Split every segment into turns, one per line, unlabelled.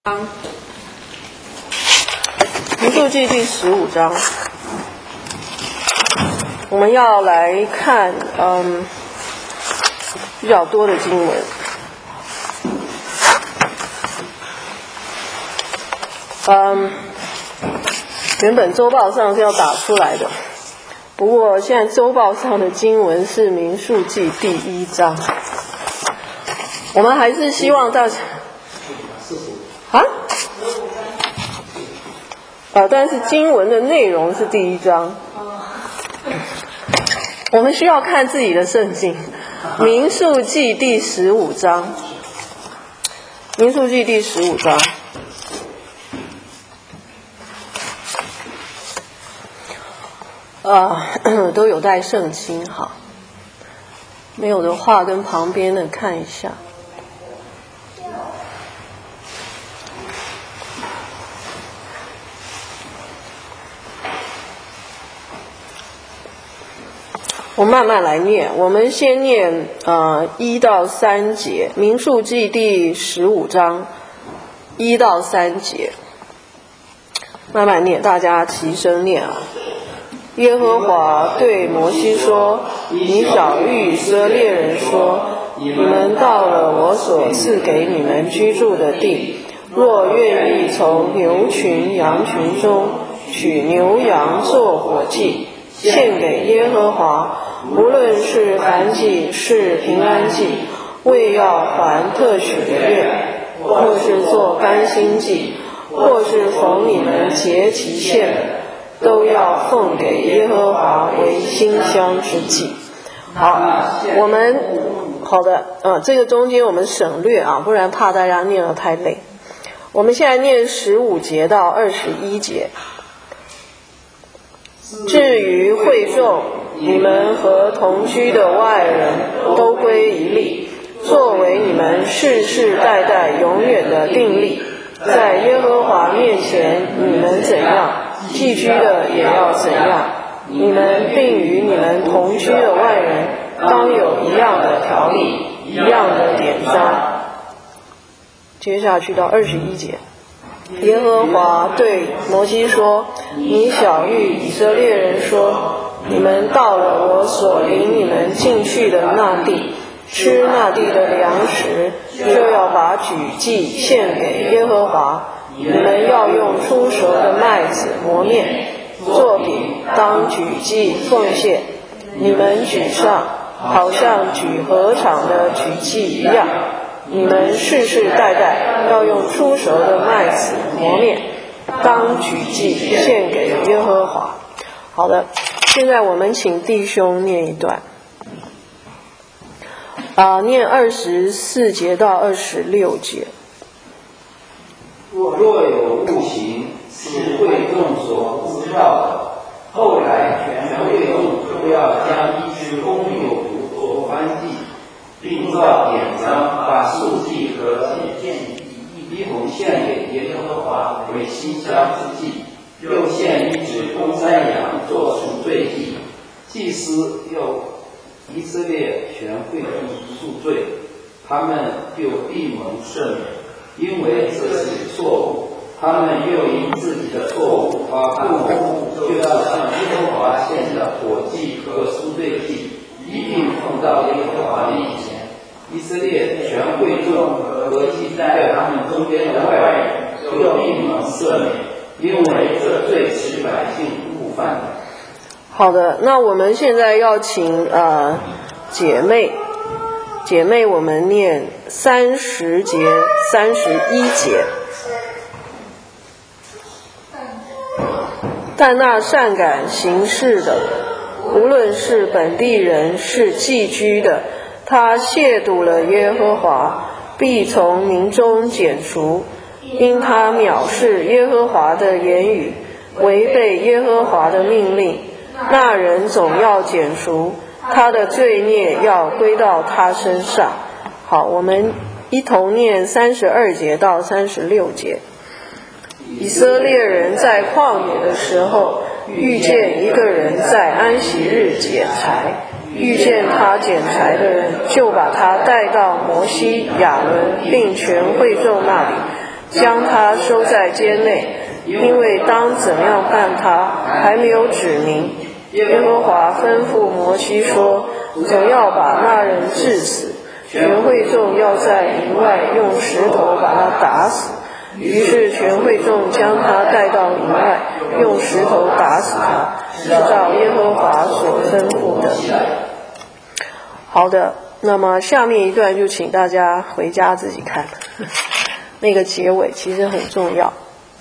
民数记第15章，我们要来看比较多的经文。原本周报上是要打出来的，不过现在周报上的经文是民数记第1章。我们还是希望大家但是经文的内容是第1章。我们需要看自己的圣经，民数记第15章，民数记第15章。都有带圣经哈，没有的话跟旁边的看一下。我慢慢来念，我们先念1到3节，民数记第15章1到3节，慢慢念，大家齐声念啊。耶和华对摩西说：你晓谕以色列人说，你们到了我所赐给你们居住的地，若愿意从牛群羊群中取牛羊做火祭，献给耶和华，无论是燔祭是平安祭，为要还特许的愿，或是做甘心祭，或是逢你们节期献的，都要奉给耶和华为馨香之祭。好，好的，这个中间我们省略啊，不然怕大家念得太累。我们现在念15节到21节。至于会众，你们和同居的外人都归一例，作为你们世世代代永远的定例，在耶和华面前你们怎样，寄居的也要怎样，你们并与你们同居的外人当有一样的条例，一样的典章。接下去到21节，耶和华对摩西说：你晓谕以色列人说，你们到了我所领你们进去的那地，吃那地的粮食，就要把举祭献给耶和华。你们要用出熟的麦子磨面，做饼当举祭奉献。你们举上，好像举禾场的举祭一样。你们世世代代要用出熟的麦子磨面，当举祭献给耶和华。好的，现在我们请弟兄念一段，念24节到26节。
若有误行，是会众所不知道的，后来全会众都要将一只公牛犊做燔祭，并照典章把素祭和祭一同献给耶和华为馨香之祭，又献一只公山羊做赎罪祭。祭司又以色列全会众赎罪，他们就必蒙赦免，因为这是错误。他们又因自己的错误把不蒙，就要向耶和华献的火祭和赎罪祭一并奉到耶和华面前。以色列全会众和祭在他们中间的外人就必蒙赦免，因为这罪是百姓误犯的。
好的，那我们现在要请姐妹我们念30节31节。但那善感行事的，无论是本地人是寄居的，他亵渎了耶和华，必从民中剪除，因他藐视耶和华的言语，违背耶和华的命令，那人总要剪除，他的罪孽要归到他身上。好，我们一同念32节到36节。以色列人在旷野的时候，遇见一个人在安息日捡柴，遇见他捡柴的人，就把他带到摩西、亚伦并全会众那里， 将他收在监内，因为当怎样办他，还没有指明。耶和华吩咐摩西说，总要把那人治死，全会众要在营外用石头把他打死。于是全会众将他带到营外，用石头打死他，是照耶和华所吩咐的。好的，那么下面一段就请大家回家自己看，那个结尾其实很重要。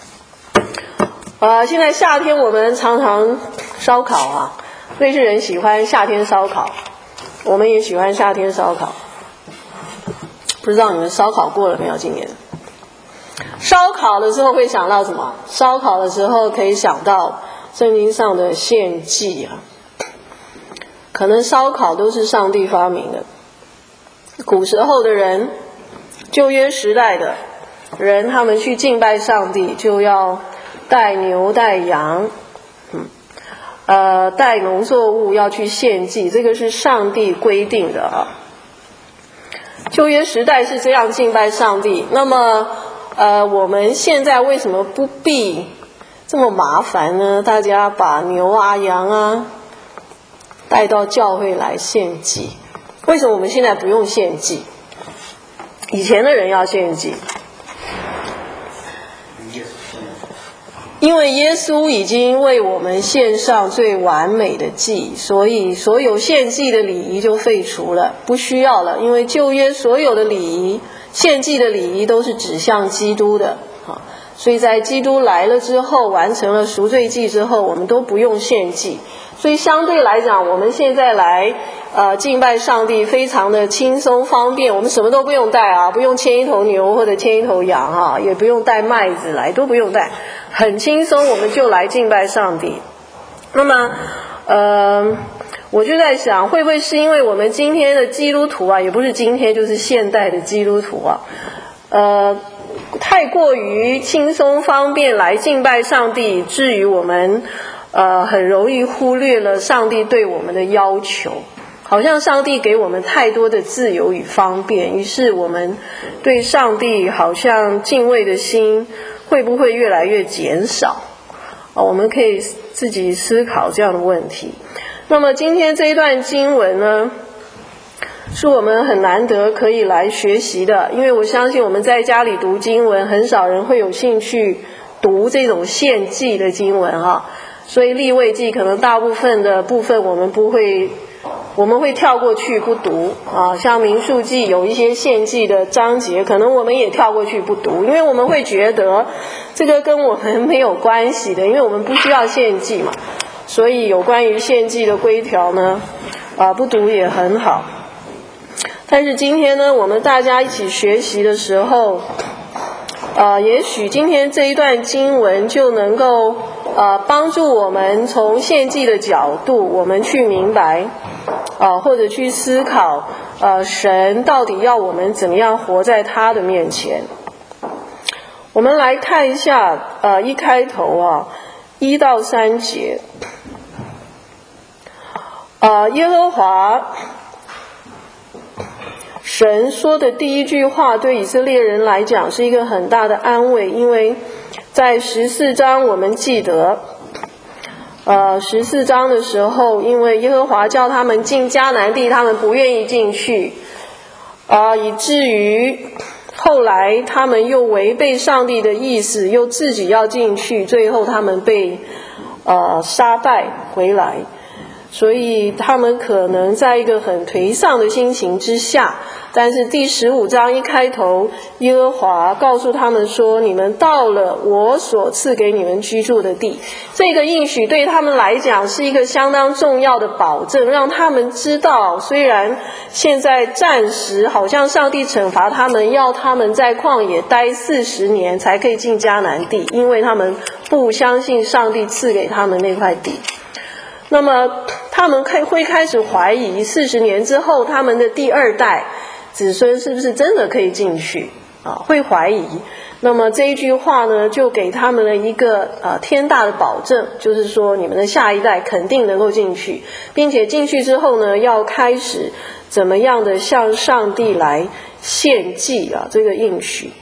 现在夏天我们常常烧烤啊，瑞士人喜欢夏天烧烤，我们也喜欢夏天烧烤。不知道你们烧烤过了没有？今年烧烤的时候会想到什么？烧烤的时候可以想到圣经上的献祭啊。可能烧烤都是上帝发明的。古时候的人，旧约时代的人，他们去敬拜上帝就要带牛带羊，带农作物要去献祭，这个是上帝规定的啊。旧约时代是这样敬拜上帝，那么我们现在为什么不必这么麻烦呢？大家把牛啊羊啊带到教会来献祭，为什么我们现在不用献祭？以前的人要献祭，因为耶稣已经为我们献上最完美的祭，所以所有献祭的礼仪就废除了，不需要了。因为旧约所有的礼仪，献祭的礼仪都是指向基督的，所以在基督来了之后，完成了赎罪祭之后，我们都不用献祭。所以相对来讲，我们现在来敬拜上帝非常的轻松方便，我们什么都不用带啊，不用牵一头牛或者牵一头羊啊，也不用带麦子来，都不用带，很轻松我们就来敬拜上帝。那么我就在想，会不会是因为我们今天的基督徒啊，也不是今天，就是现代的基督徒啊，太过于轻松方便来敬拜上帝，至于我们很容易忽略了上帝对我们的要求，好像上帝给我们太多的自由与方便，于是我们对上帝好像敬畏的心会不会越来越减少？我们可以自己思考这样的问题。那么今天这一段经文呢，是我们很难得可以来学习的，因为我相信我们在家里读经文，很少人会有兴趣读这种献祭的经文啊。所以利未记可能大部分的部分我们会跳过去不读啊，像民数记有一些献祭的章节，可能我们也跳过去不读，因为我们会觉得这个跟我们没有关系的，因为我们不需要献祭嘛。所以有关于献祭的规条呢，不读也很好。但是今天呢，我们大家一起学习的时候，也许今天这一段经文就能够帮助我们从献祭的角度，我们去明白或者去思考神到底要我们怎么样活在他的面前。我们来看一下一开头1到3节，耶和华神说的第一句话对以色列人来讲是一个很大的安慰，因为在14章我们记得14章的时候，因为耶和华叫他们进迦南地，他们不愿意进去以至于后来他们又违背上帝的意思，又自己要进去，最后他们被杀败回来，所以他们可能在一个很颓丧的心情之下。但是第15章一开头，耶和华告诉他们说，你们到了我所赐给你们居住的地。这个应许对他们来讲是一个相当重要的保证，让他们知道，虽然现在暂时好像上帝惩罚他们，要他们在旷野待40年才可以进迦南地，因为他们不相信上帝赐给他们那块地。那么他们会开始怀疑40年之后他们的第2代子孙是不是真的可以进去会怀疑。那么这一句话呢，就给他们了一个天大的保证，就是说你们的下一代肯定能够进去，并且进去之后呢，要开始怎么样的向上帝来献祭这个应许。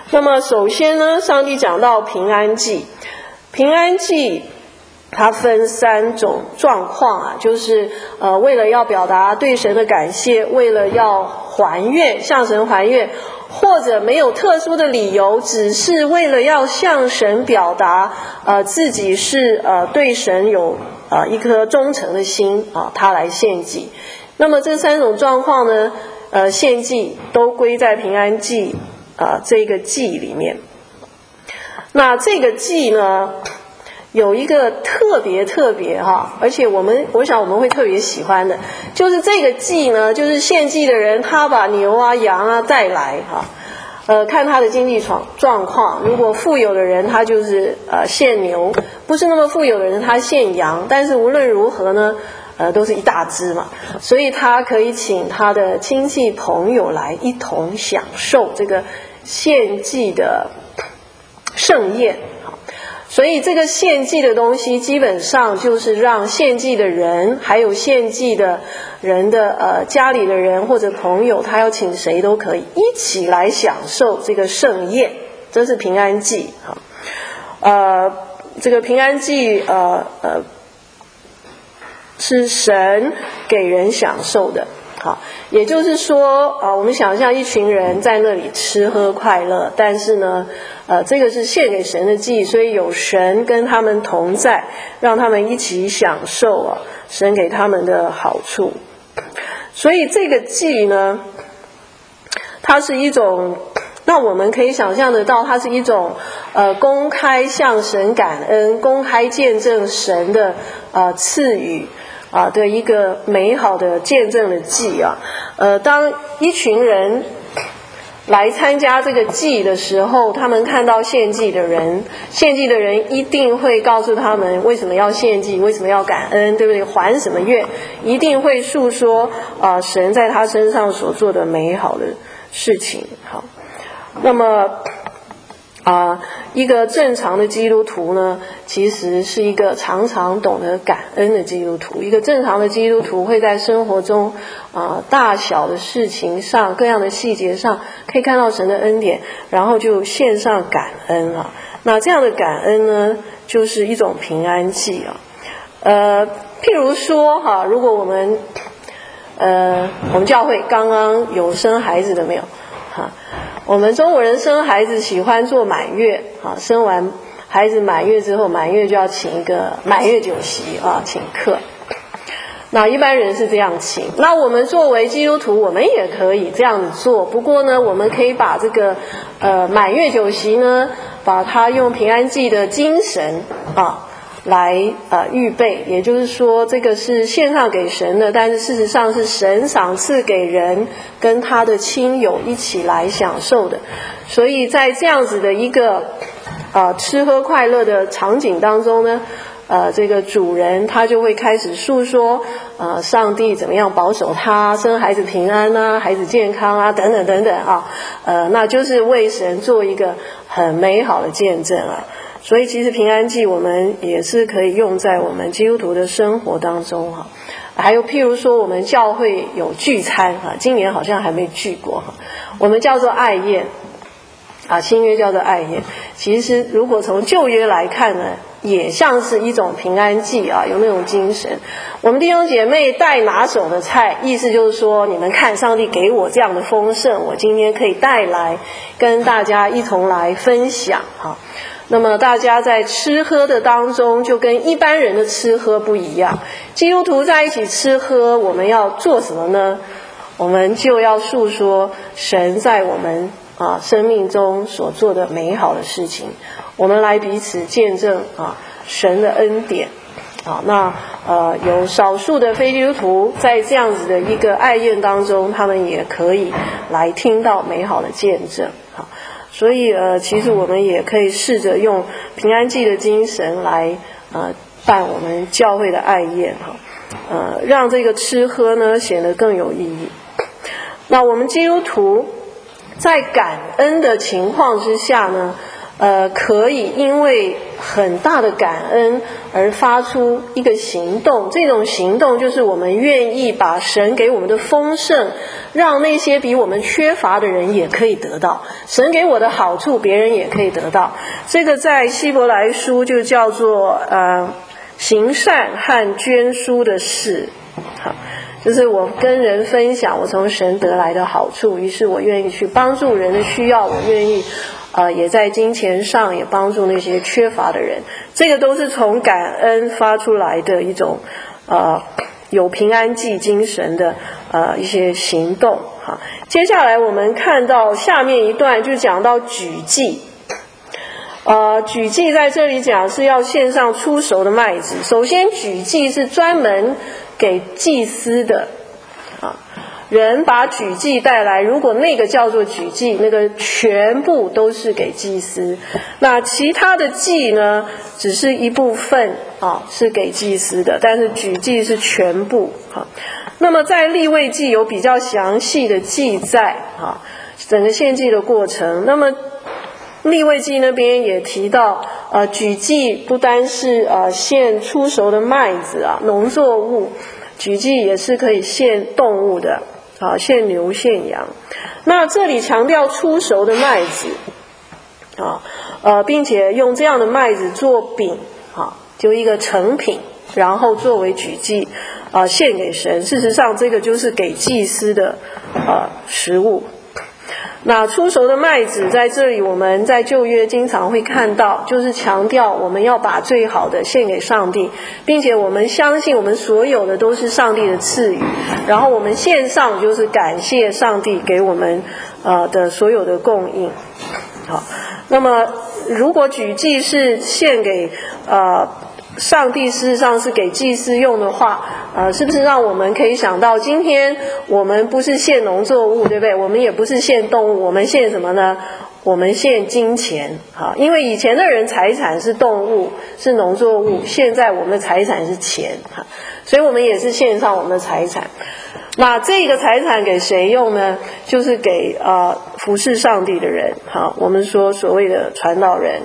那么首先呢，上帝讲到平安祭，平安祭它分3种状况啊，就是为了要表达对神的感谢，为了要还愿，向神还愿，或者没有特殊的理由，只是为了要向神表达自己是对神有一颗忠诚的心啊，他来献祭。那么这3种状况呢，献祭都归在平安祭这个祭里面。那这个祭呢，有一个特别而且我想我们会特别喜欢的，就是这个祭呢，就是献祭的人他把牛啊羊啊带来看他的经济状况，如果富有的人他就是献牛，不是那么富有的人他献羊，但是无论如何呢都是一大只嘛，所以他可以请他的亲戚朋友来一同享受这个献祭的盛宴。所以这个献祭的东西基本上就是让献祭的人还有献祭的人的家里的人或者朋友，他要请谁都可以一起来享受这个盛宴，这是平安祭这个平安祭是神给人享受的。好，也就是说我们想象一群人在那里吃喝快乐，但是呢这个是献给神的祭，所以有神跟他们同在，让他们一起享受神给他们的好处。所以这个祭呢，它是一种，那我们可以想象得到，它是一种公开向神感恩，公开见证神的赐予的一个美好的见证的祭当一群人来参加这个祭的时候，他们看到献祭的人一定会告诉他们为什么要献祭，为什么要感恩，对不对？还什么愿，一定会述说神在他身上所做的美好的事情。好，那么一个正常的基督徒呢，其实是一个常常懂得感恩的基督徒。一个正常的基督徒会在生活中大小的事情上，各样的细节上，可以看到神的恩典，然后就献上感恩那这样的感恩呢，就是一种平安祭譬如说如果我们教会刚刚有生孩子的没有我们中国人生孩子喜欢做满月生完孩子满月之后，满月就要请一个满月酒席请客。那一般人是这样请，那我们作为基督徒，我们也可以这样子做。不过呢，我们可以把这个满月酒席呢，把它用平安祭的精神来预备，也就是说这个是献上给神的，但是事实上是神赏赐给人跟他的亲友一起来享受的。所以在这样子的一个吃喝快乐的场景当中呢，这个主人他就会开始述说上帝怎么样保守他，生孩子平安孩子健康等等等等那就是为神做一个很美好的见证所以其实平安祭我们也是可以用在我们基督徒的生活当中还有譬如说我们教会有聚餐今年好像还没聚过我们叫做爱宴新约叫做爱宴。其实如果从旧约来看呢，也像是一种平安祭有那种精神。我们弟兄姐妹带拿手的菜，意思就是说你们看上帝给我这样的丰盛，我今天可以带来跟大家一同来分享那么大家在吃喝的当中就跟一般人的吃喝不一样。基督徒在一起吃喝，我们要做什么呢？我们就要述说神在我们生命中所做的美好的事情，我们来彼此见证神的恩典那有少数的非基督徒在这样子的一个爱宴当中，他们也可以来听到美好的见证所以其实我们也可以试着用平安祭的精神来办我们教会的爱宴让这个吃喝呢显得更有意义。那我们基督徒在感恩的情况之下呢可以因为很大的感恩而发出一个行动，这种行动就是我们愿意把神给我们的丰盛，让那些比我们缺乏的人也可以得到，神给我的好处别人也可以得到。这个在希伯来书就叫做行善和捐书的事，好，就是我跟人分享我从神得来的好处，于是我愿意去帮助人的需要，我愿意也在金钱上也帮助那些缺乏的人，这个都是从感恩发出来的一种有平安祭精神的一些行动。好，接下来我们看到下面一段就讲到举祭。举祭在这里讲是要献上初熟的麦子。首先举祭是专门给祭司的人把举祭带来，如果那个叫做举祭，那个全部都是给祭司，那其他的祭呢只是一部分是给祭司的，但是举祭是全部。那么在利未记有比较详细的记载整个献祭的过程。那么利未记那边也提到举祭不单是献初熟的麦子农作物，举祭也是可以献动物的献牛献羊。那这里强调初熟的麦子并且用这样的麦子做饼就一个成品，然后作为举祭献给神。事实上这个就是给祭司的食物。那初熟的麦子在这里我们在旧约经常会看到，就是强调我们要把最好的献给上帝，并且我们相信我们所有的都是上帝的赐予，然后我们献上就是感谢上帝给我们的所有的供应。好，那么如果举祭是献给上帝，事实上是给祭司用的话，是不是让我们可以想到今天我们不是献农作物，对不对？我们也不是献动物，我们献什么呢？我们献金钱。因为以前的人财产是动物是农作物，现在我们的财产是钱，所以我们也是献上我们的财产。那这个财产给谁用呢？就是给服侍上帝的人，我们说所谓的传道人。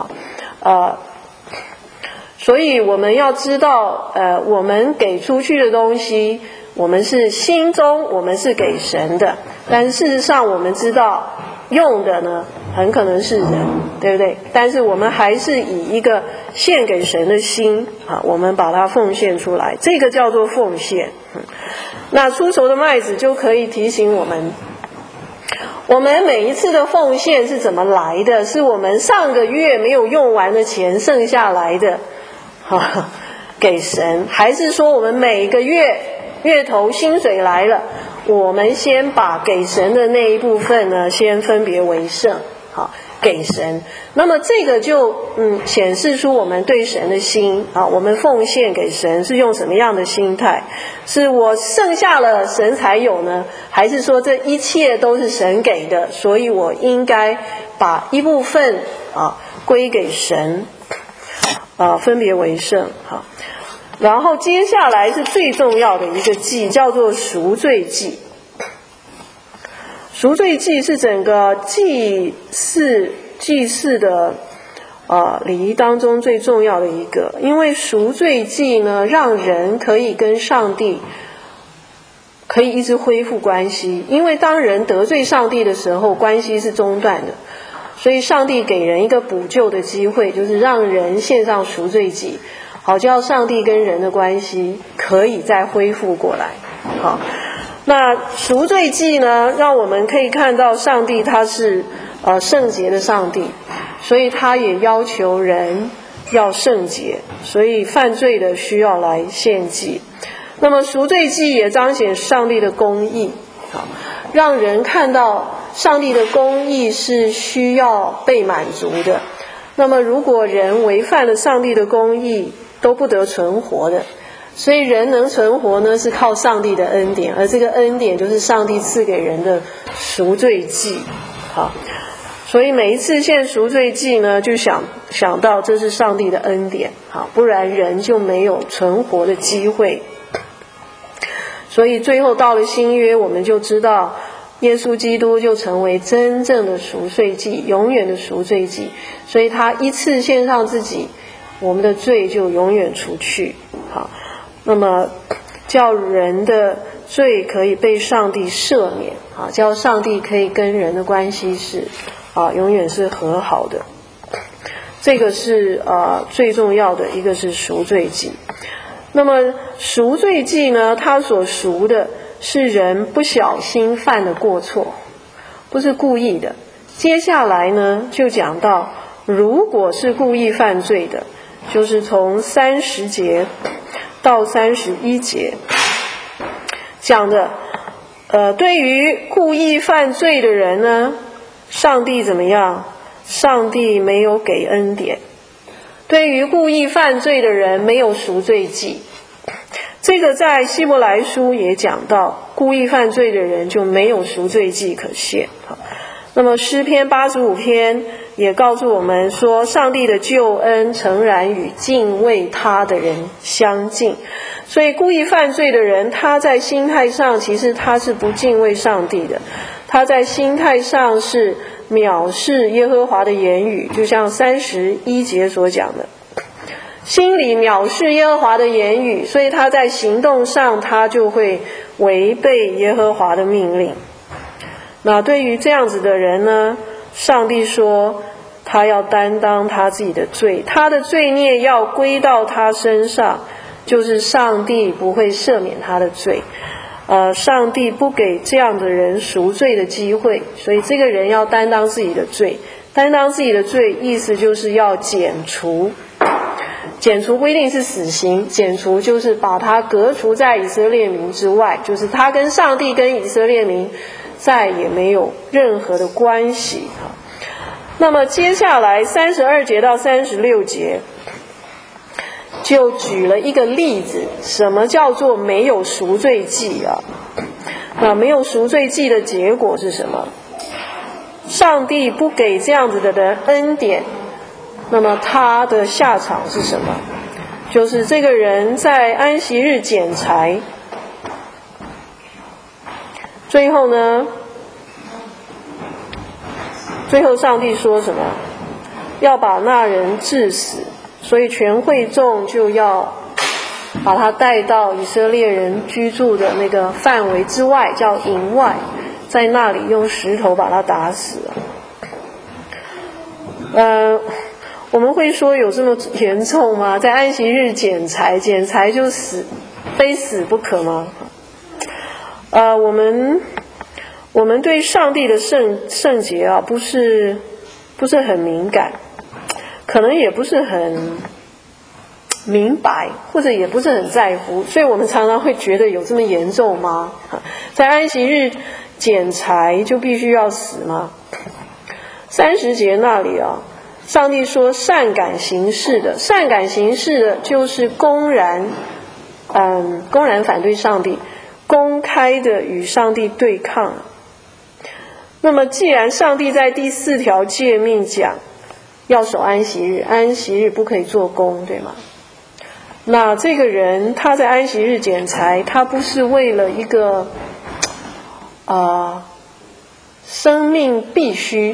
所以我们要知道我们给出去的东西，我们是心中我们是给神的，但是事实上我们知道用的呢很可能是人，对不对？但是我们还是以一个献给神的心我们把它奉献出来，这个叫做奉献。那初熟的麦子就可以提醒我们，我们每一次的奉献是怎么来的？是我们上个月没有用完的钱剩下来的给神，还是说我们每个月头薪水来了，我们先把给神的那一部分呢先分别为圣给神？那么这个就显示出我们对神的心我们奉献给神是用什么样的心态？是我剩下了神才有呢，还是说这一切都是神给的，所以我应该把一部分归给神分别为圣。然后接下来是最重要的一个祭，叫做赎罪祭。赎罪祭是整个祭祀的礼仪当中最重要的一个，因为赎罪祭呢让人可以跟上帝可以一直恢复关系，因为当人得罪上帝的时候关系是中断的，所以上帝给人一个补救的机会，就是让人献上赎罪祭，好叫上帝跟人的关系可以再恢复过来。那赎罪祭呢让我们可以看到上帝他是圣洁的上帝，所以他也要求人要圣洁，所以犯罪的需要来献祭。那么赎罪祭也彰显上帝的公义，让人看到上帝的公义是需要被满足的。那么如果人违反了上帝的公义，都不得存活的。所以人能存活呢是靠上帝的恩典，而这个恩典就是上帝赐给人的赎罪祭。所以每一次献赎罪祭呢就想到这是上帝的恩典，不然人就没有存活的机会。所以最后到了新约，我们就知道耶稣基督就成为真正的赎罪祭，永远的赎罪祭，所以他一次献上自己，我们的罪就永远除去。好，那么叫人的罪可以被上帝赦免，叫上帝可以跟人的关系是永远是和好的。这个是最重要的一个是赎罪祭。那么赎罪祭呢，它所赎的是人不小心犯的过错，不是故意的。接下来呢就讲到，如果是故意犯罪的，就是从30节到31节讲的，对于故意犯罪的人呢，上帝怎么样？上帝没有给恩典。对于故意犯罪的人没有赎罪祭，这个在希伯来书也讲到，故意犯罪的人就没有赎罪祭可献。那么诗篇85篇也告诉我们说，上帝的救恩诚然与敬畏他的人相近。所以故意犯罪的人，他在心态上其实他是不敬畏上帝的，他在心态上是藐视耶和华的言语，就像31节所讲的，心里藐视耶和华的言语，所以他在行动上他就会违背耶和华的命令。那对于这样子的人呢，上帝说他要担当他自己的罪，他的罪孽要归到他身上，就是上帝不会赦免他的罪，上帝不给这样的人赎罪的机会，所以这个人要担当自己的罪。担当自己的罪意思就是要剪除，剪除不一定是死刑，剪除就是把他革除在以色列民之外，就是他跟上帝跟以色列民再也没有任何的关系。那么接下来32节到36节就举了一个例子，什么叫做没有赎罪祭啊？那没有赎罪祭的结果是什么？上帝不给这样子的人恩典，那么他的下场是什么？就是这个人在安息日捡柴，最后呢，最后上帝说什么？要把那人治死，所以全会众就要把他带到以色列人居住的那个范围之外，叫营外，在那里用石头把他打死了。我们会说有这么严重吗？在安息日捡柴就死，非死不可吗？我们对上帝的圣洁啊，不是很敏感，可能也不是很明白，或者也不是很在乎，所以我们常常会觉得有这么严重吗？在安息日捡柴就必须要死吗？30节那里啊，上帝说善感行事的就是公然反对上帝，公开的与上帝对抗。那么既然上帝在第4条诫命讲要守安息日，安息日不可以做工，对吗？那这个人他在安息日捡柴，他不是为了一个生命必须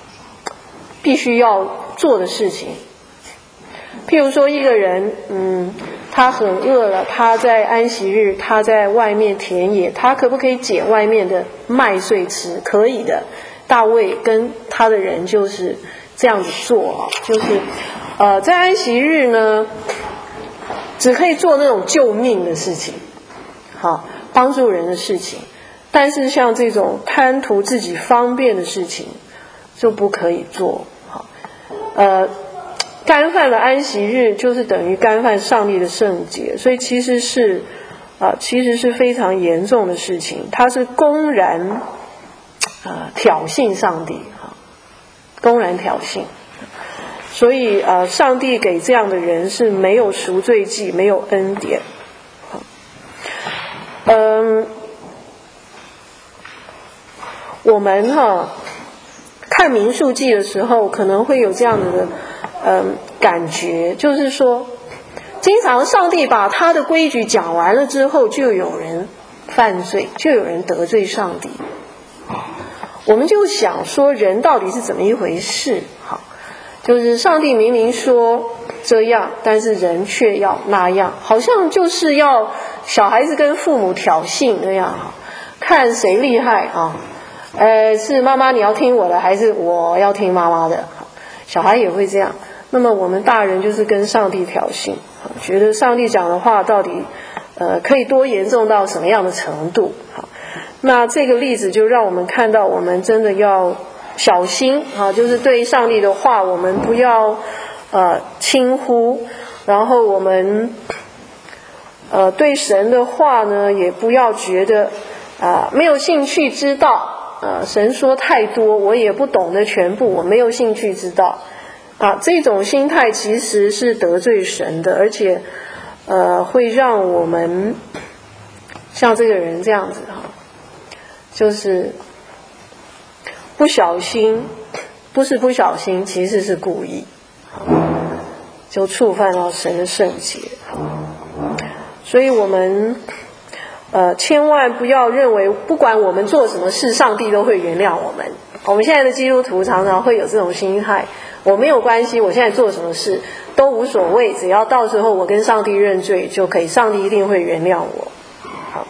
要做的事情。譬如说一个人他很饿了，他在安息日他在外面田野，他可不可以捡外面的麦穗吃？可以的。大卫跟他的人就是这样子做就是在安息日呢只可以做那种救命的事情，帮助人的事情，但是像这种贪图自己方便的事情就不可以做。干犯了安息日就是等于干犯上帝的圣洁，所以其实是非常严重的事情，它是公然挑衅上帝，公然挑衅。所以上帝给这样的人是没有赎罪祭，没有恩典。我们看民数记的时候可能会有这样的感觉，就是说经常上帝把他的规矩讲完了之后，就有人犯罪，就有人得罪上帝。 我们就想说人到底是怎么一回事？好，就是上帝明明说这样，但是人却要那样，好像就是要小孩子跟父母挑衅那样，看谁厉害啊？是妈妈你要听我的，还是我要听妈妈的？小孩也会这样。那么我们大人就是跟上帝挑衅，觉得上帝讲的话到底可以多严重到什么样的程度？好，那这个例子就让我们看到，我们真的要小心啊，就是对上帝的话，我们不要轻忽，然后我们对神的话呢，也不要觉得没有兴趣知道。神说太多，我也不懂得全部，我没有兴趣知道这种心态其实是得罪神的，而且会让我们像这个人这样子就是不小心，不是不小心，其实是故意，就触犯到神的圣洁。所以我们千万不要认为不管我们做什么事，上帝都会原谅我们。我们现在的基督徒常常会有这种心态，我没有关系，我现在做什么事都无所谓，只要到时候我跟上帝认罪就可以，上帝一定会原谅我。好，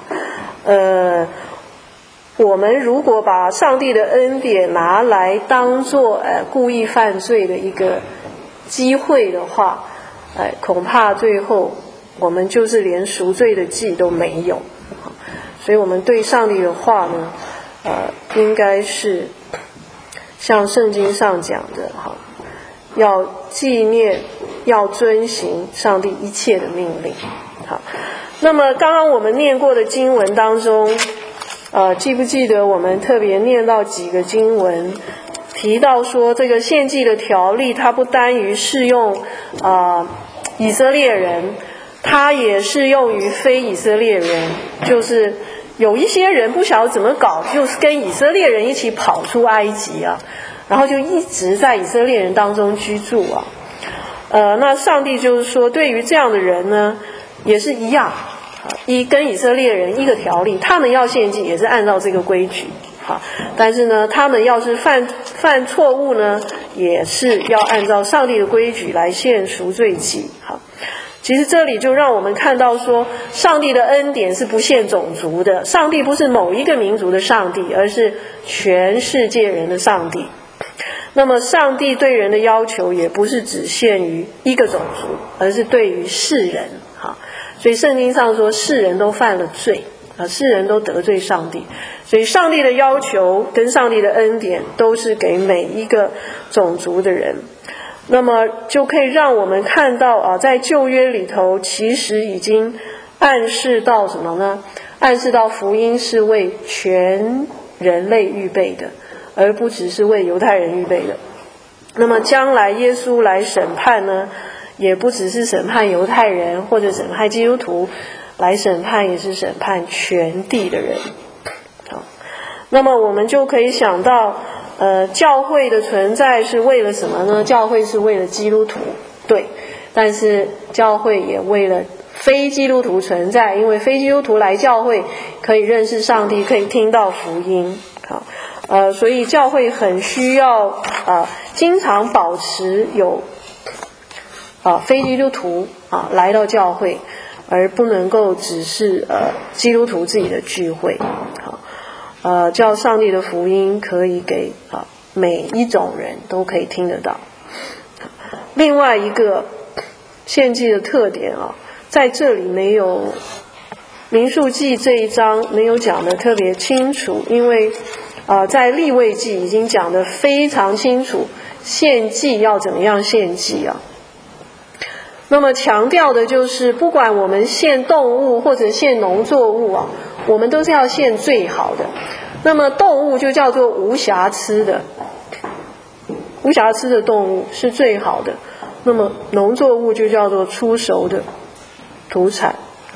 我们如果把上帝的恩典拿来当作故意犯罪的一个机会的话，恐怕最后我们就是连赎罪的祭都没有。所以我们对上帝的话呢，应该是像圣经上讲的，要纪念，要遵行上帝一切的命令。好，那么刚刚我们念过的经文当中，记不记得我们特别念到几个经文，提到说这个献祭的条例，它不单于适用以色列人，它也适用于非以色列人，就是有一些人不晓得怎么搞，就是跟以色列人一起跑出埃及然后就一直在以色列人当中居住那上帝就是说，对于这样的人呢，也是一样，跟以色列人一个条例，他们要献祭也是按照这个规矩但是呢，他们要是犯错误呢，也是要按照上帝的规矩来献赎罪祭其实这里就让我们看到说，上帝的恩典是不限种族的，上帝不是某一个民族的上帝，而是全世界人的上帝。那么上帝对人的要求也不是只限于一个种族，而是对于世人所以圣经上说世人都犯了罪世人都得罪上帝，所以上帝的要求跟上帝的恩典都是给每一个种族的人。那么就可以让我们看到在旧约里头其实已经暗示到什么呢？暗示到福音是为全人类预备的，而不只是为犹太人预备的。那么将来耶稣来审判呢，也不只是审判犹太人或者审判基督徒，来审判也是审判全地的人。那么我们就可以想到教会的存在是为了什么呢？教会是为了基督徒，对，但是教会也为了非基督徒存在，因为非基督徒来教会可以认识上帝，可以听到福音所以教会很需要经常保持有非基督徒来到教会，而不能够只是基督徒自己的聚会叫上帝的福音可以给每一种人都可以听得到。另外一个献祭的特点在这里没有民数记这一章没有讲得特别清楚，因为在利未记已经讲得非常清楚献祭要怎么样献祭那么强调的就是不管我们献动物或者献农作物我们都是要献最好的。那么动物就叫做无瑕疵的，无瑕疵的动物是最好的。那么农作物就叫做出熟的土产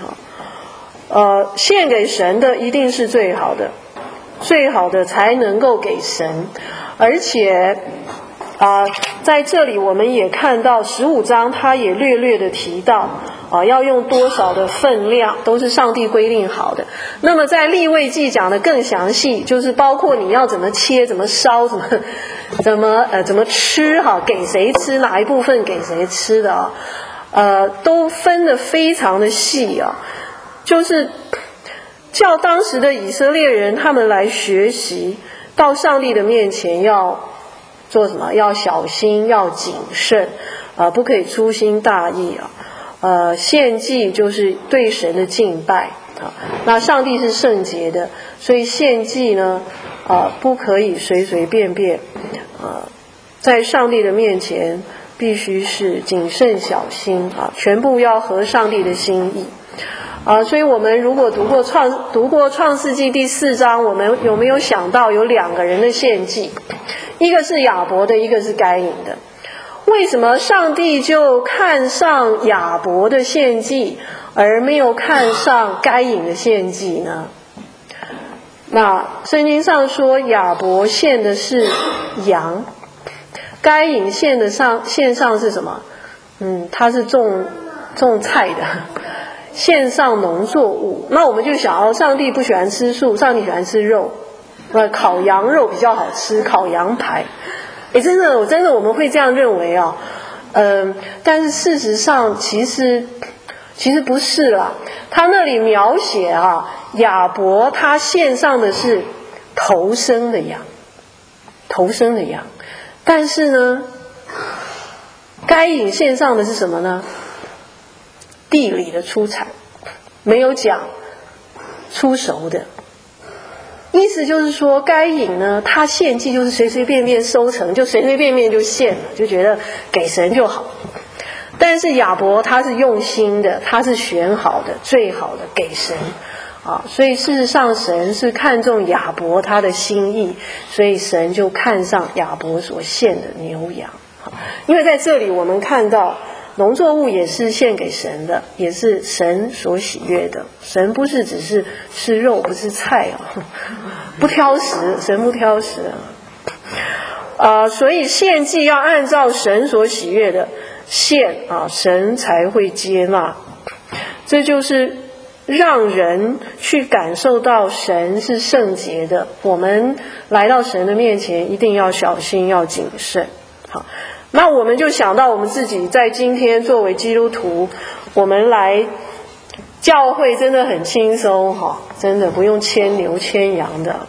献给神的一定是最好的，最好的才能够给神。而且在这里我们也看到15章他也略略的提到要用多少的分量都是上帝规定好的。那么在利未记讲的更详细，就是包括你要怎么切怎么烧怎么吃给谁吃，哪一部分给谁吃的都分得非常的细就是叫当时的以色列人他们来学习，到上帝的面前要做什么？要小心，要谨慎不可以粗心大意献祭就是对神的敬拜那上帝是圣洁的，所以献祭呢不可以随随便便在上帝的面前必须是谨慎小心全部要合上帝的心意所以我们如果读过创世纪第4章，我们有没有想到有2个人的献祭，一个是亚伯的，一个是该隐的。为什么上帝就看上亚伯的献祭而没有看上该隐的献祭呢？那圣经上说亚伯献的是羊，该隐献上是什么？他是种菜的，献上农作物。那我们就想上帝不喜欢吃素，上帝喜欢吃肉，烤羊肉比较好吃，烤羊排。真的我们会这样认为但是事实上其实不是啦。他那里描写亚伯他献上的是头生的羊，但是呢该隐献上的是什么呢？地里的出产，没有讲出熟的。意思就是说该隐呢他献祭就是随随便便收成，就随随便便就献了，就觉得给神就好。但是亚伯他是用心的，他是选好的最好的给神所以事实上神是看重亚伯他的心意，所以神就看上亚伯所献的牛羊因为在这里我们看到农作物也是献给神的，也是神所喜悦的。神不是只是吃肉不是菜不挑食，神不挑食所以献祭要按照神所喜悦的献神才会接纳。这就是让人去感受到神是圣洁的。我们来到神的面前一定要小心，要谨慎那我们就想到我们自己在今天作为基督徒，我们来教会真的很轻松真的不用牵牛牵羊的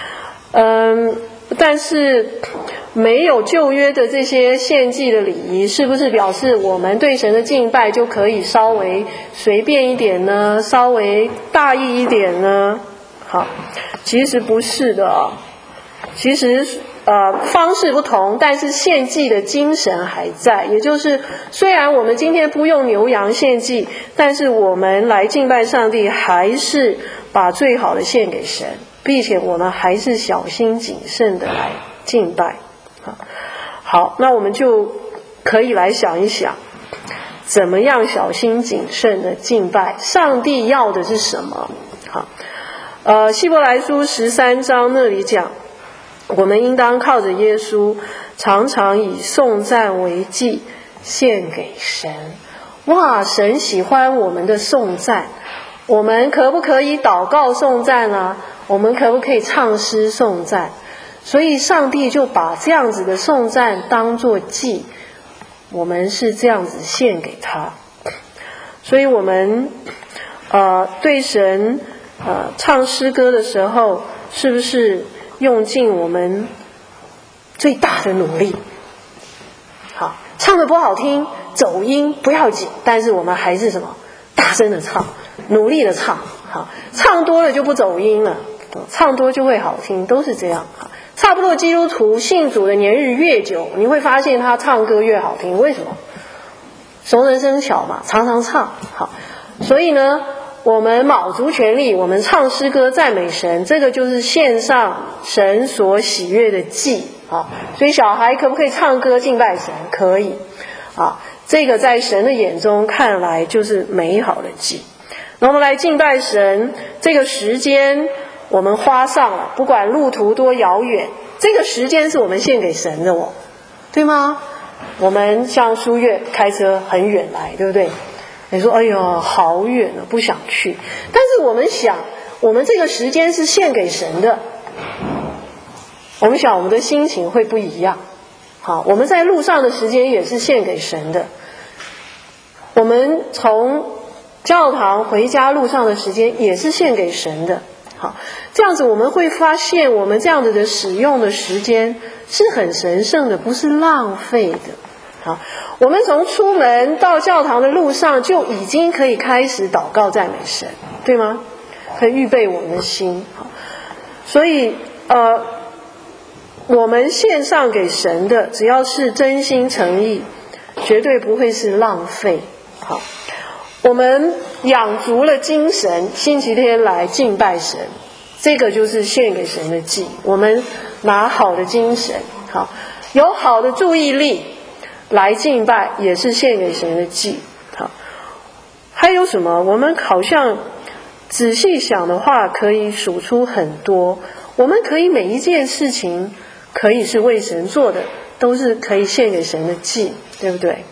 但是没有旧约的这些献祭的礼仪，是不是表示我们对神的敬拜就可以稍微随便一点呢？稍微大意一点呢？其实不是的其实方式不同，但是献祭的精神还在。也就是虽然我们今天不用牛羊献祭，但是我们来敬拜上帝还是把最好的献给神，并且我们还是小心谨慎的来敬拜好，那我们就可以来想一想怎么样小心谨慎的敬拜，上帝要的是什么希伯来书13章那里讲，我们应当靠着耶稣常常以颂赞为祭献给神。神喜欢我们的颂赞，我们可不可以祷告颂赞我们可不可以唱诗颂赞？所以上帝就把这样子的颂赞当作祭，我们是这样子献给他。所以我们对神唱诗歌的时候，是不是用尽我们最大的努力？唱得不好听走音不要紧，但是我们还是什么？大声的唱，努力的唱唱多了就不走音了，唱多就会好听，都是这样差不多基督徒信主的年日越久，你会发现他唱歌越好听。为什么？熟能生巧嘛，常常唱所以呢我们卯足全力，我们唱诗歌赞美神，这个就是献上神所喜悦的祭所以小孩可不可以唱歌敬拜神？可以这个在神的眼中看来就是美好的祭。那我们来敬拜神，这个时间我们花上了，不管路途多遥远，这个时间是我们献给神的对吗？我们像书院开车很远来，对不对？你说哎呦好远啊，不想去。但是我们想，我们这个时间是献给神的，我们想我们的心情会不一样。好，我们在路上的时间也是献给神的，我们从教堂回家路上的时间也是献给神的。好，这样子我们会发现，我们这样子的使用的时间是很神圣的，不是浪费的。好，我们从出门到教堂的路上就已经可以开始祷告赞美神，对吗？可以预备我们的心。好，所以我们献上给神的，只要是真心诚意，绝对不会是浪费。好，我们养足了精神，星期天来敬拜神，这个就是献给神的祭。我们拿好的精神，好，有好的注意力来敬拜，也是献给神的祭。好，还有什么？我们好像仔细想的话，可以数出很多。我们可以每一件事情可以是为神做的，都是可以献给神的祭，对不对？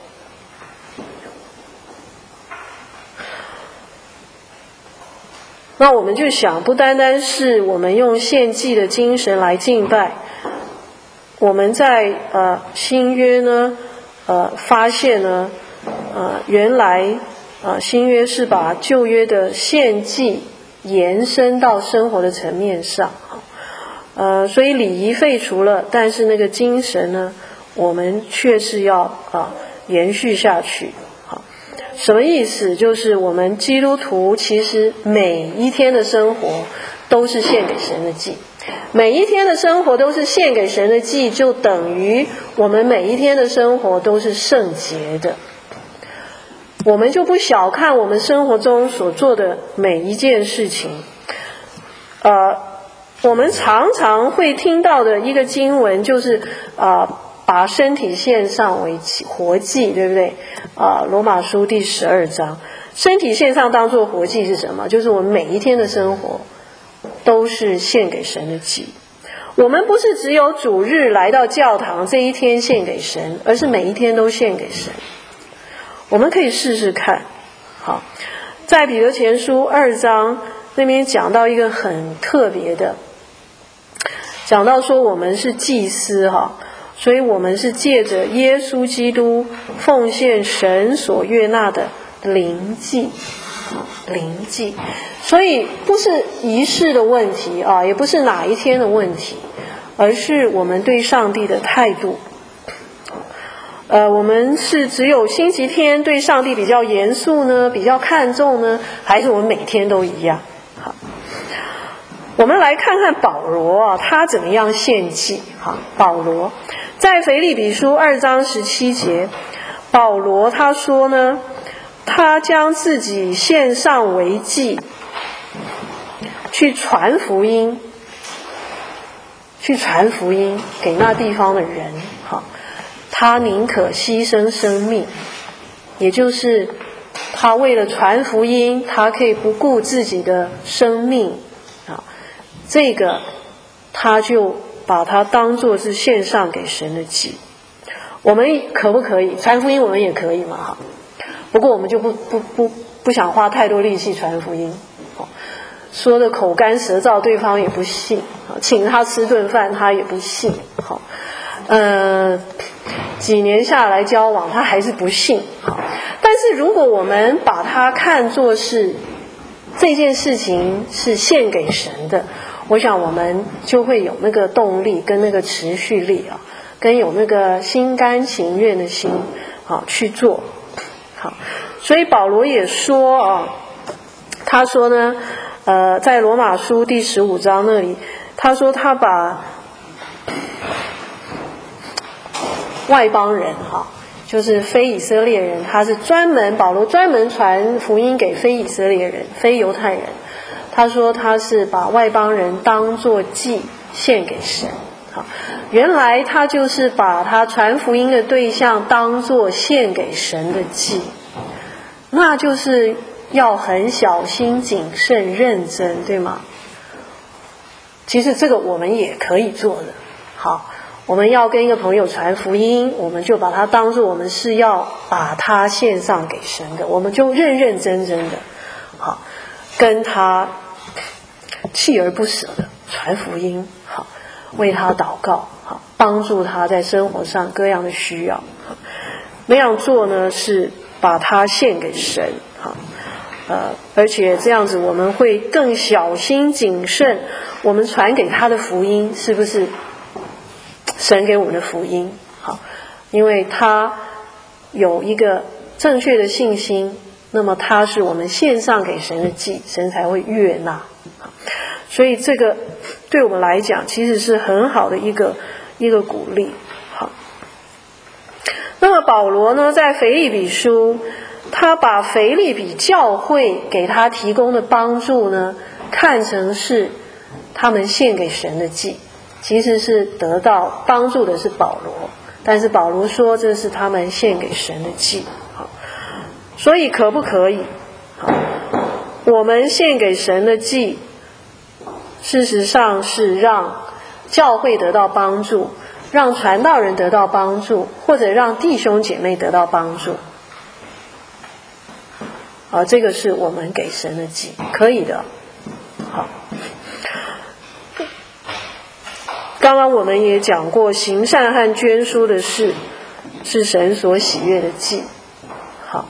那我们就想，不单单是我们用献祭的精神来敬拜，我们在新约呢发现呢原来新约是把旧约的献祭延伸到生活的层面上。所以礼仪废除了，但是那个精神呢，我们却是要延续下去。什么意思？就是我们基督徒其实每一天的生活都是献给神的祭，每一天的生活都是献给神的祭，就等于我们每一天的生活都是圣洁的。我们就不小看我们生活中所做的每一件事情。我们常常会听到的一个经文就是把身体献上为活祭，对不对？罗马书第12章，身体献上当作活祭是什么？就是我们每一天的生活都是献给神的祭。我们不是只有主日来到教堂这一天献给神，而是每一天都献给神。我们可以试试看。好，在彼得前书2章那边讲到一个很特别的，讲到说我们是祭司所以我们是借着耶稣基督奉献神所悦纳的灵祭，灵祭。所以不是仪式的问题也不是哪一天的问题，而是我们对上帝的态度。我们是只有星期天对上帝比较严肃呢，比较看重呢，还是我们每天都一样？好，我们来看看保罗他怎么样献祭。好，保罗在腓立比书2章17节，保罗他说呢，他将自己献上为祭，去传福音给那地方的人。好，他宁可牺牲生命，也就是他为了传福音，他可以不顾自己的生命这个他就把它当作是献上给神的祭。我们可不可以传福音？我们也可以嘛不过我们就不想花太多力气传福音，说的口干舌燥，对方也不信，请他吃顿饭他也不信，几年下来交往他还是不信。但是如果我们把它看作是这件事情是献给神的，我想我们就会有那个动力跟那个持续力跟有那个心甘情愿的心去做。好，所以保罗也说他说呢在罗马书第15章那里，他说他把外邦人就是非以色列人，他是保罗专门传福音给非以色列人、非犹太人。他说他是把外邦人当作祭献给神。好，原来他就是把他传福音的对象当作献给神的祭，那就是要很小心、谨慎、认真，对吗？其实这个我们也可以做的。好， 我们要跟一个朋友传福音，我们就把它当作我们是要把它献上给神的，我们就认认真真的好跟他锲而不舍的传福音，好为他祷告，好帮助他在生活上各样的需要。那样做呢，是把它献给神，好而且这样子我们会更小心谨慎，我们传给他的福音是不是神给我们的福音？好，因为他有一个正确的信心，那么他是我们献上给神的祭，神才会悦纳。所以这个对我们来讲其实是很好的一个鼓励。好，那么保罗呢，在腓立比书，他把腓立比教会给他提供的帮助呢，看成是他们献给神的祭，其实是得到帮助的是保罗，但是保罗说这是他们献给神的祭。好，所以可不可以？好，我们献给神的祭，事实上是让教会得到帮助，让传道人得到帮助，或者让弟兄姐妹得到帮助。这个是我们给神的祭，可以的。好，刚刚我们也讲过，行善和捐书的事是神所喜悦的祭。好，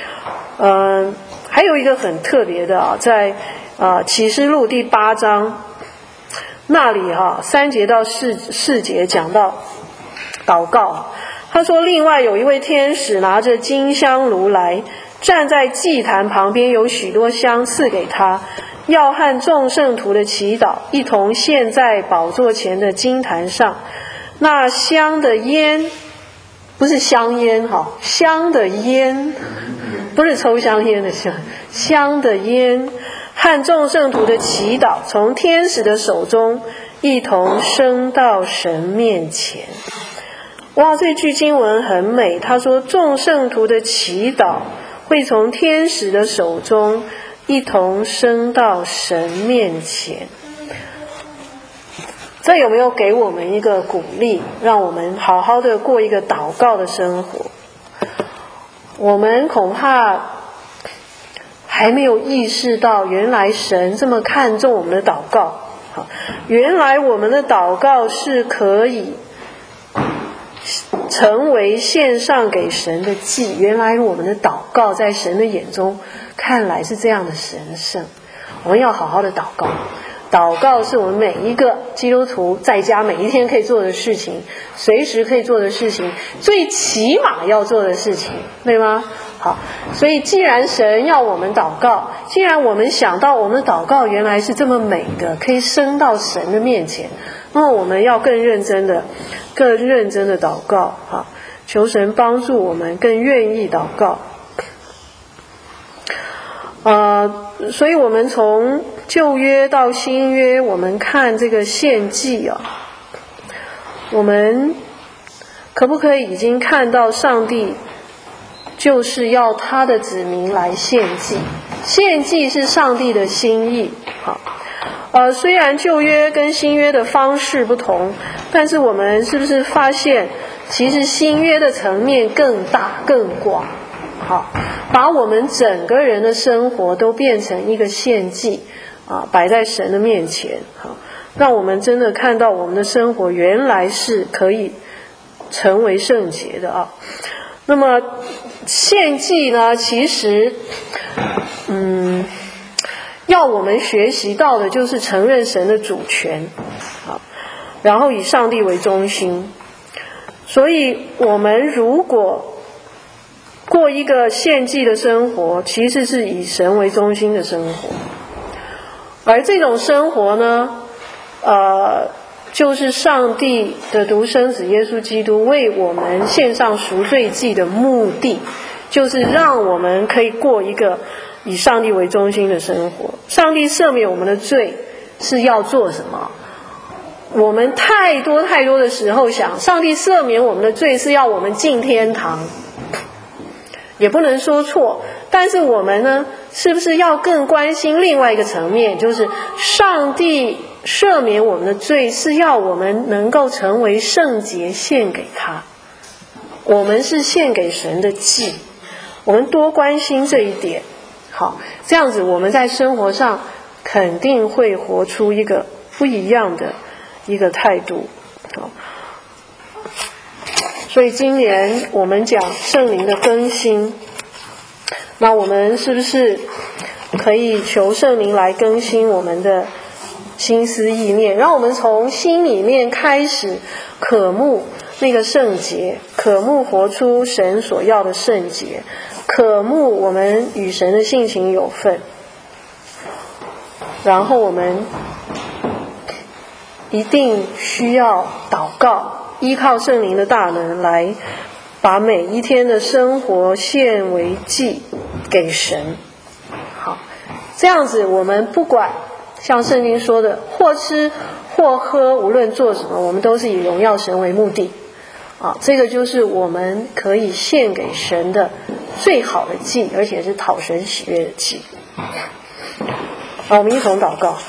还有一个很特别的在启示录第8章那里3节到4节讲到祷告。他说，另外有一位天使拿着金香炉来，站在祭坛旁边，有许多香赐给他，要和众圣徒的祈祷一同献在宝座前的金坛上。那香的烟，不是香烟香的烟，不是抽香烟的香，香的烟和众圣徒的祈祷从天使的手中一同升到神面前。哇，这句经文很美，他说众圣徒的祈祷会从天使的手中一同升到神面前。这有没有给我们一个鼓励，让我们好好的过一个祷告的生活？我们恐怕还没有意识到，原来神这么看重我们的祷告。原来我们的祷告是可以成为献上给神的祭，原来我们的祷告在神的眼中看来是这样的神圣。我们要好好的祷告，祷告是我们每一个基督徒在家每一天可以做的事情，随时可以做的事情，最起码要做的事情，对吗？好，所以既然神要我们祷告，既然我们想到我们的祷告原来是这么美的，可以升到神的面前，那么我们要更认真的祷告，求神帮助我们更愿意祷告。所以我们从旧约到新约，我们看这个献祭我们可不可以已经看到上帝就是要他的子民来献祭？献祭是上帝的心意。虽然旧约跟新约的方式不同，但是我们是不是发现其实新约的层面更大更广？把我们整个人的生活都变成一个献祭摆在神的面前，让我们真的看到我们的生活原来是可以成为圣洁的那么献祭呢，其实要我们学习到的就是承认神的主权，然后以上帝为中心。所以我们如果过一个献祭的生活，其实是以神为中心的生活，而这种生活呢，就是上帝的独生子耶稣基督为我们献上赎罪祭的目的，就是让我们可以过一个以上帝为中心的生活。上帝赦免我们的罪是要做什么？我们太多的时候想，上帝赦免我们的罪是要我们进天堂，也不能说错，但是我们呢，是不是要更关心另外一个层面，就是上帝赦免我们的罪，是要我们能够成为圣洁，献给他。我们是献给神的祭，我们多关心这一点。好，这样子我们在生活上肯定会活出一个不一样的一个态度。好，所以今年我们讲圣灵的更新，那我们是不是可以求圣灵来更新我们的心思意念，让我们从心里面开始渴慕那个圣洁，渴慕活出神所要的圣洁，渴慕我们与神的性情有份，然后我们一定需要祷告，依靠圣灵的大能来把每一天的生活献为祭给神。好，这样子我们不管像圣经说的或吃或喝，无论做什么，我们都是以荣耀神为目的。这个就是我们可以献给神的最好的祭，而且是讨神喜悦的祭。我们一同祷告。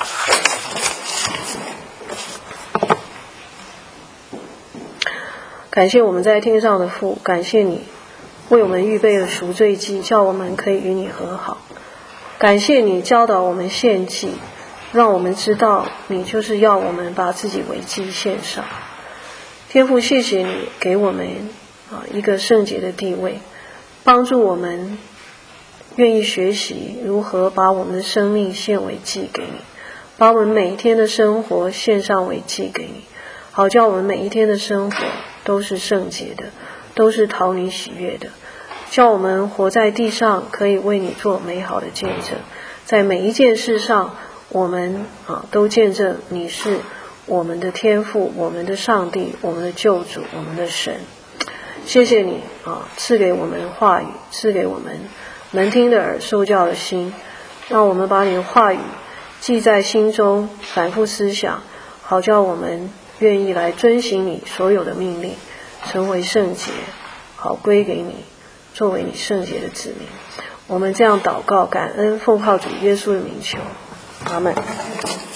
感谢我们在天上的父，感谢你为我们预备了赎罪祭，叫我们可以与你和好。感谢你教导我们献祭，让我们知道你就是要我们把自己为祭献上。天父，谢谢你给我们一个圣洁的地位，帮助我们愿意学习如何把我们的生命献为祭给你，把我们每一天的生活献上为祭给你，好叫我们每一天的生活都是圣洁的，都是讨你喜悦的，叫我们活在地上可以为你做美好的见证，在每一件事上我们都见证你是我们的天父，我们的上帝，我们的救主，我们的神。谢谢你赐给我们话语，赐给我们能听的耳，受教的心，让我们把你的话语记在心中，反复思想，好叫我们愿意来遵行你所有的命令，成为圣洁，好归给你，作为你圣洁的子民。我们这样祷告感恩，奉靠主耶稣的名求，阿们。